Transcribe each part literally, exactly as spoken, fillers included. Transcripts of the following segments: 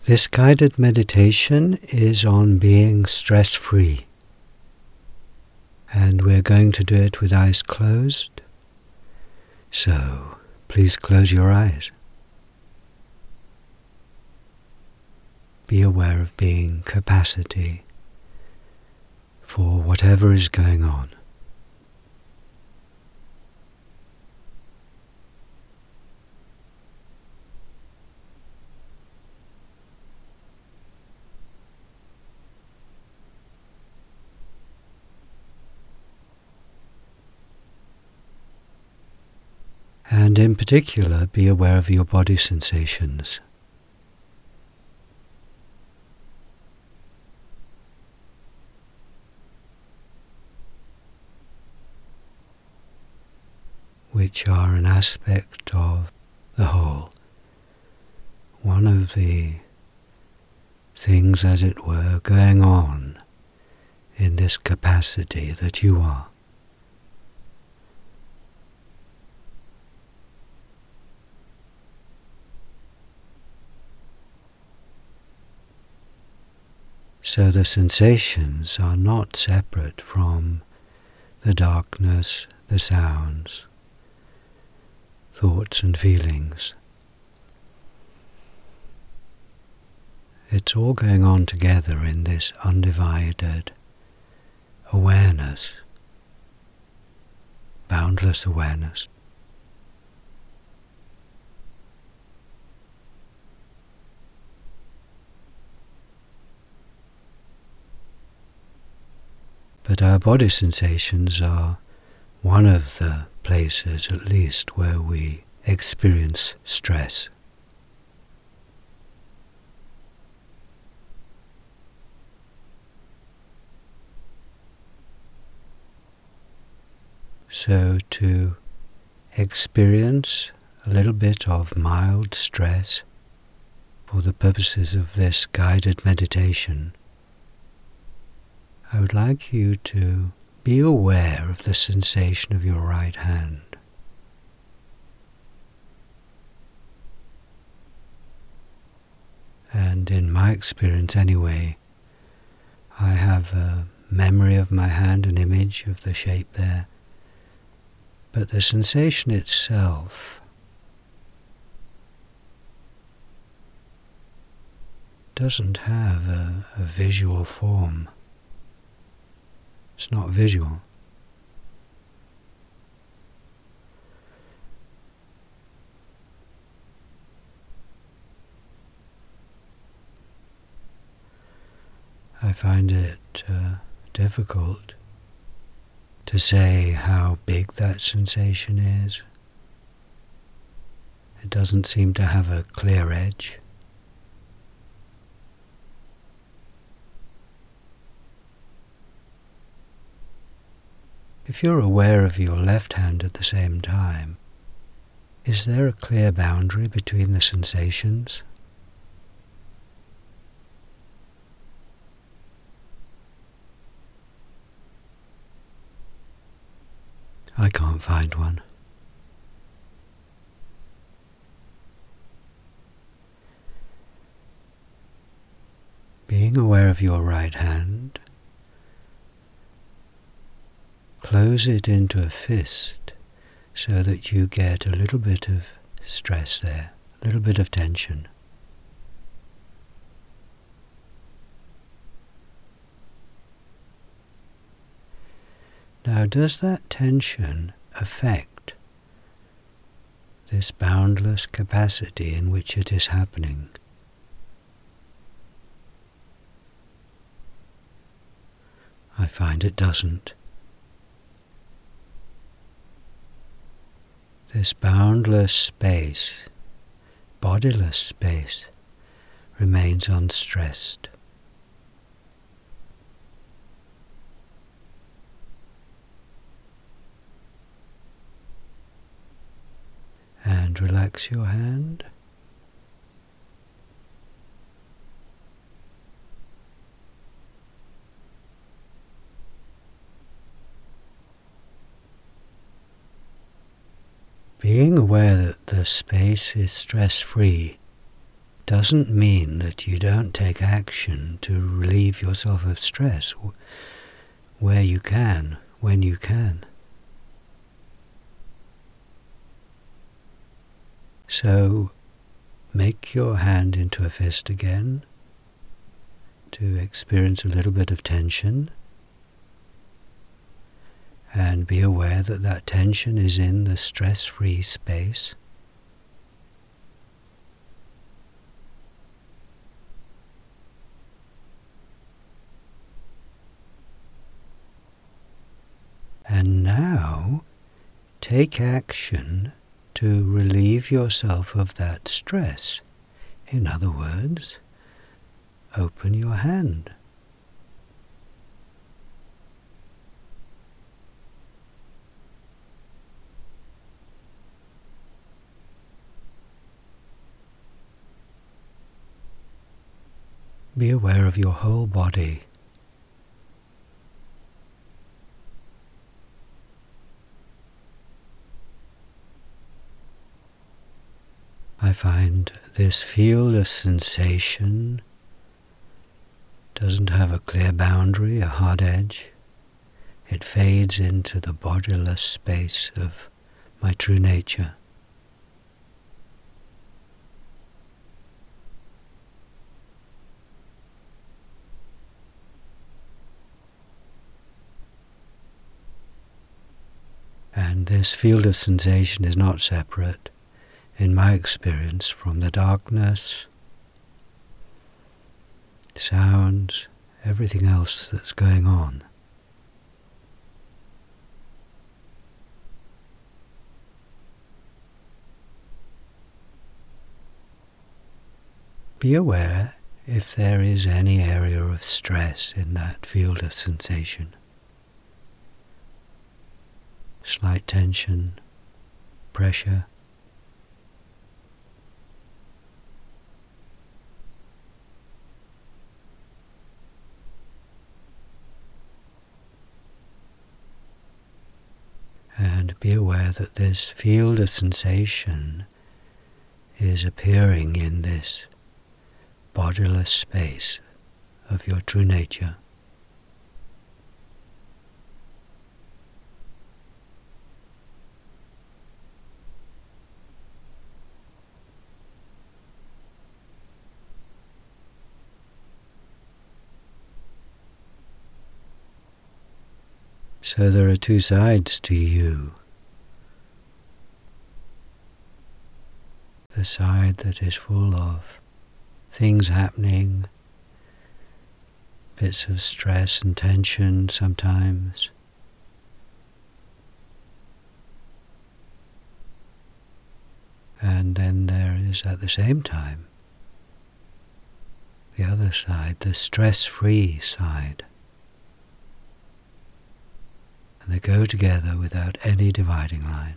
This guided meditation is on being stress-free, and we're going to do it with eyes closed, so please close your eyes. Be aware of being capacity for whatever is going on. And in particular, be aware of your body sensations. Which are an aspect of the whole. One of the things, as it were, going on in this capacity that you are. So the sensations are not separate from the darkness, the sounds, thoughts and feelings. It's all going on together in this undivided awareness, boundless awareness. But our body sensations are one of the places, at least, where we experience stress. So to experience a little bit of mild stress for the purposes of this guided meditation, I would like you to be aware of the sensation of your right hand. And in my experience anyway, I have a memory of my hand, an image of the shape there. But the sensation itself doesn't have a, a visual form. It's not visual. I find it uh, difficult to say how big that sensation is. It doesn't seem to have a clear edge. If you're aware of your left hand at the same time, is there a clear boundary between the sensations? I can't find one. Being aware of your right hand, close it into a fist so that you get a little bit of stress there, a little bit of tension. Now, does that tension affect this boundless capacity in which it is happening? I find it doesn't. This boundless space, bodiless space, remains unstressed. And relax your hand. Being aware that the space is stress-free doesn't mean that you don't take action to relieve yourself of stress where you can, when you can. So make your hand into a fist again to experience a little bit of tension, and be aware that that tension is in the stress-free space. And now take action to relieve yourself of that stress. In other words, open your hand. Be aware of your whole body. I find this field of sensation doesn't have a clear boundary, a hard edge. It fades into the bodiless space of my true nature. And this field of sensation is not separate, in my experience, from the darkness, sounds, everything else that's going on. Be aware if there is any area of stress in that field of sensation. Slight tension, pressure. And be aware that this field of sensation is appearing in this bodiless space of your true nature. So there are two sides to you. The side that is full of things happening, bits of stress and tension sometimes. And then there is at the same time the other side, the stress-free side. And they go together without any dividing line.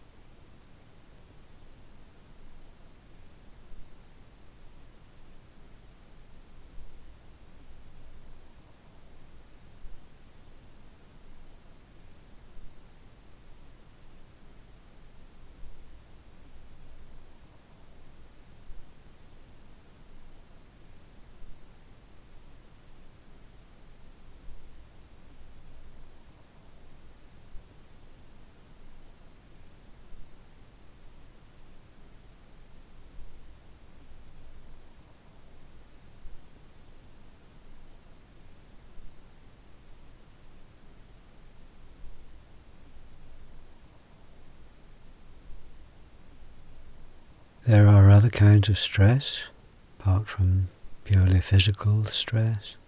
There are other kinds of stress, apart from purely physical stress.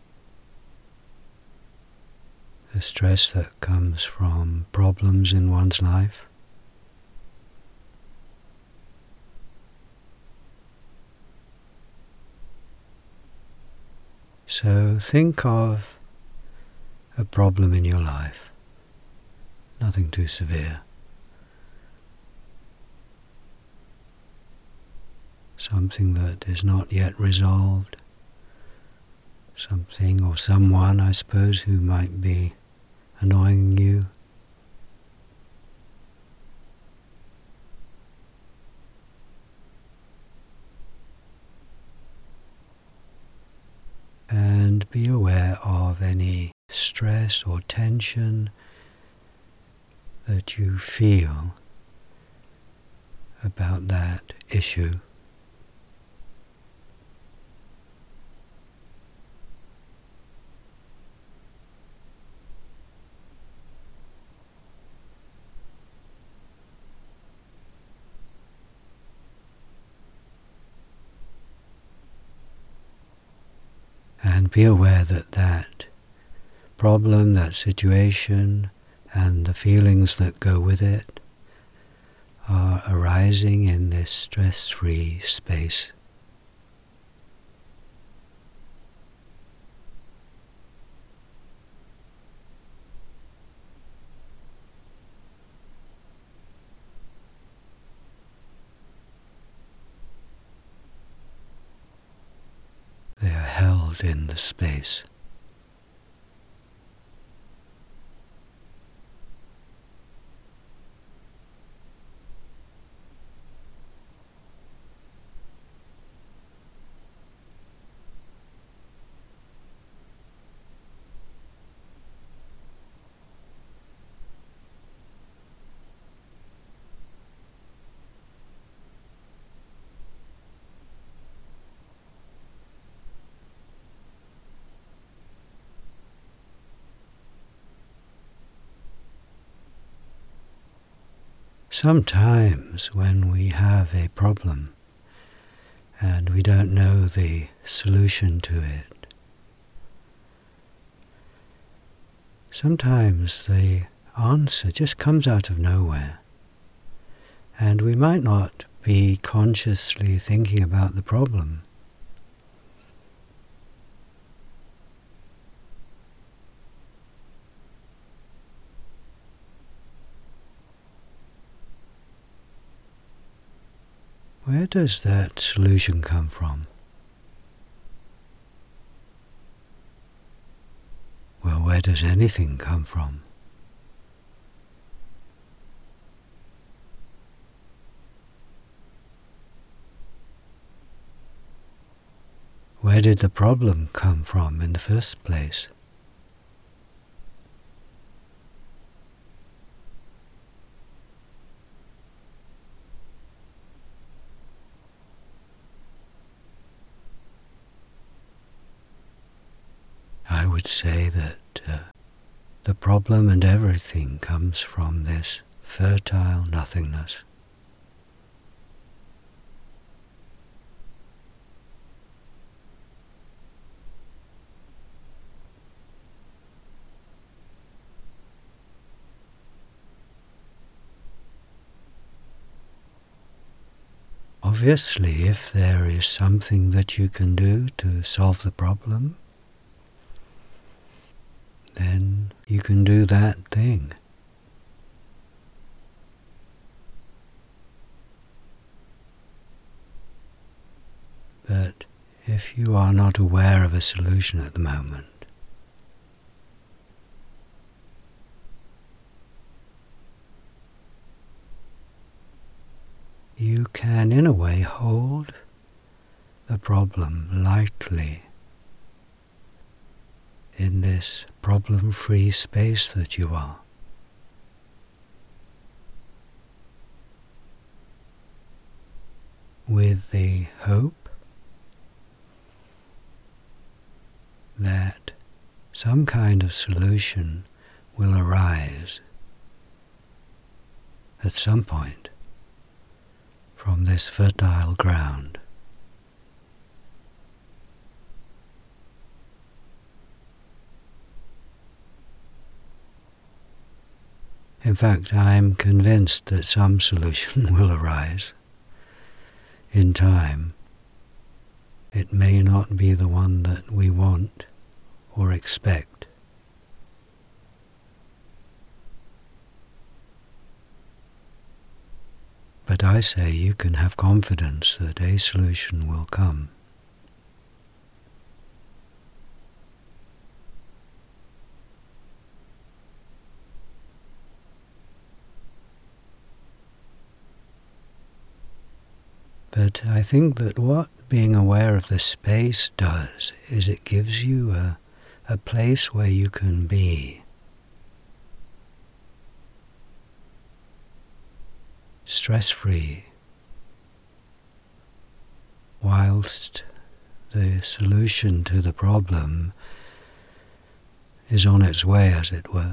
The stress that comes from problems in one's life. So think of a problem in your life, nothing too severe. Something that is not yet resolved, something or someone, I suppose, who might be annoying you. and be aware of any stress or tension that you feel about that issue. And be aware that that problem, that situation, and the feelings that go with it are arising in this stress-free space. They are held in the space. Sometimes when we have a problem and we don't know the solution to it, sometimes the answer just comes out of nowhere, and we might not be consciously thinking about the problem. Where does that solution come from? Well, where does anything come from? Where did the problem come from in the first place? I would say that uh, the problem and everything comes from this fertile nothingness. Obviously, if there is something that you can do to solve the problem, then you can do that thing. But if you are not aware of a solution at the moment, you can, in a way, hold the problem lightly in this problem-free space that you are. With the hope that some kind of solution will arise at some point from this fertile ground. In fact, I am convinced that some solution will arise in time. It may not be the one that we want or expect. But I say you can have confidence that a solution will come. But I think that what being aware of the space does is it gives you a, a place where you can be stress-free, whilst the solution to the problem is on its way, as it were.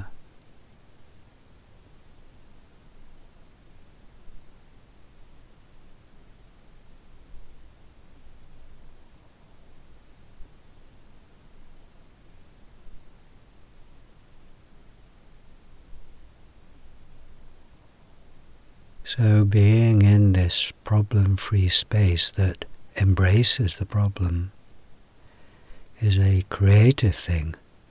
So being in this problem-free space that embraces the problem is a creative thing.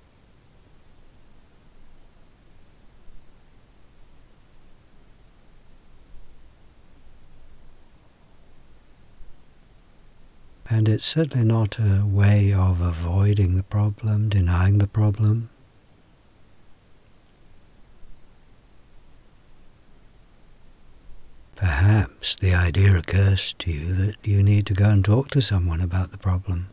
And it's certainly not a way of avoiding the problem, denying the problem. Perhaps the idea occurs to you that you need to go and talk to someone about the problem.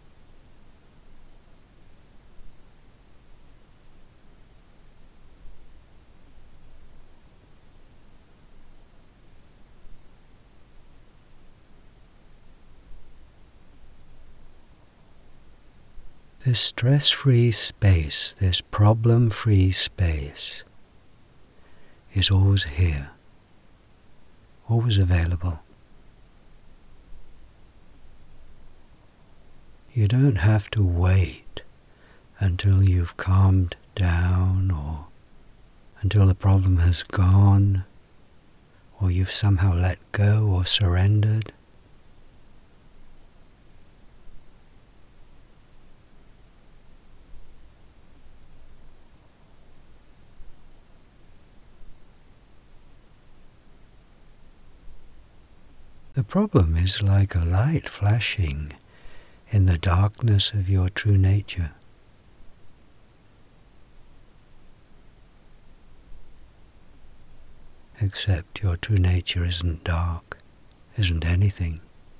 This stress-free space, this problem-free space, is always here, always available. You don't have to wait until you've calmed down or until the problem has gone or you've somehow let go or surrendered. The problem is like a light flashing in the darkness of your true nature. Except your true nature isn't dark, isn't anything.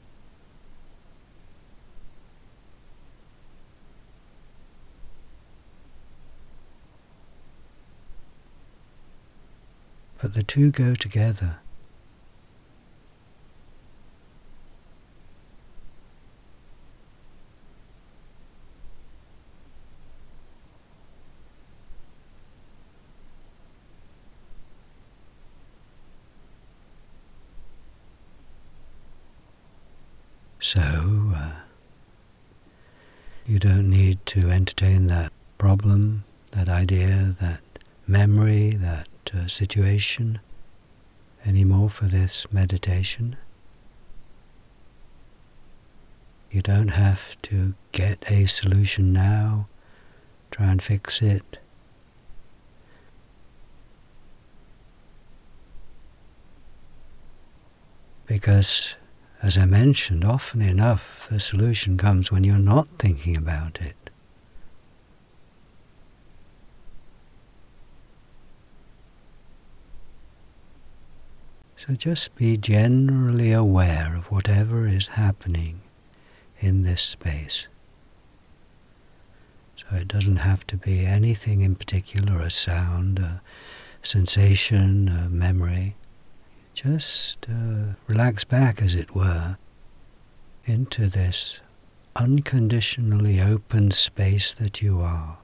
But the two go together. So, uh, you don't need to entertain that problem, that idea, that memory, that uh, situation anymore for this meditation. You don't have to get a solution now, try and fix it. Because, as I mentioned, often enough the solution comes when you're not thinking about it. So just be generally aware of whatever is happening in this space. So it doesn't have to be anything in particular, a sound, a sensation, a memory. Just uh, relax back, as it were, into this unconditionally open space that you are.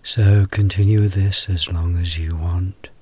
So continue with this as long as you want.